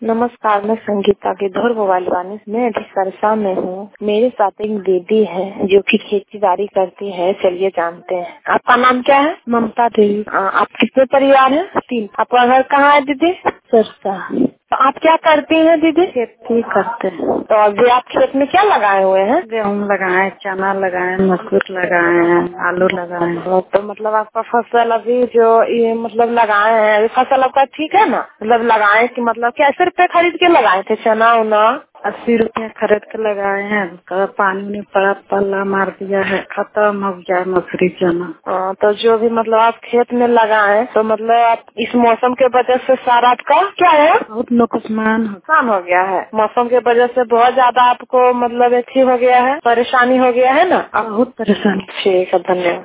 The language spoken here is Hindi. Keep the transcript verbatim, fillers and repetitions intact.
नमस्कार, मैं संगीता की धुर मोबाइल वाली। मैं अभी सरसा में हूँ। मेरे साथ एक दीदी है जो कि खेती बाड़ी करती है। चलिए जानते हैं। आपका नाम क्या है? ममता देवी। आ, आप कितने परिवार हैं? तीन। आपका घर कहाँ है दीदी? सरसा। तो आप क्या करती हैं दीदी? खेती करते हैं। तो अभी आप खेत में क्या लगाए हुए हैं? गेहूँ लगाए, चना लगाए, मसूर लगाए हैं, आलू लगाए हैं। तो मतलब आपका फसल अभी जो ये मतलब लगाए हैं, फसल आपका ठीक है ना? मतलब लगाए कि मतलब कैसे रुपए खरीद के लगाए थे चना उना? अस्सी रुपया खरीद के लगाए हैं। कल पानी नहीं पड़ा, पल्ला मार दिया है, खत्म हो गया मसूरी चना। हाँ, तो जो भी मतलब आप खेत में लगाए तो मतलब आप इस मौसम के वजह से सारा आपका क्या है? बहुत नुकसान हो नुकसान हो गया है। मौसम के वजह से बहुत ज्यादा आपको मतलब अथी हो गया है, परेशानी हो गया है ना? बहुत परेशानी। ठीक है, धन्यवाद।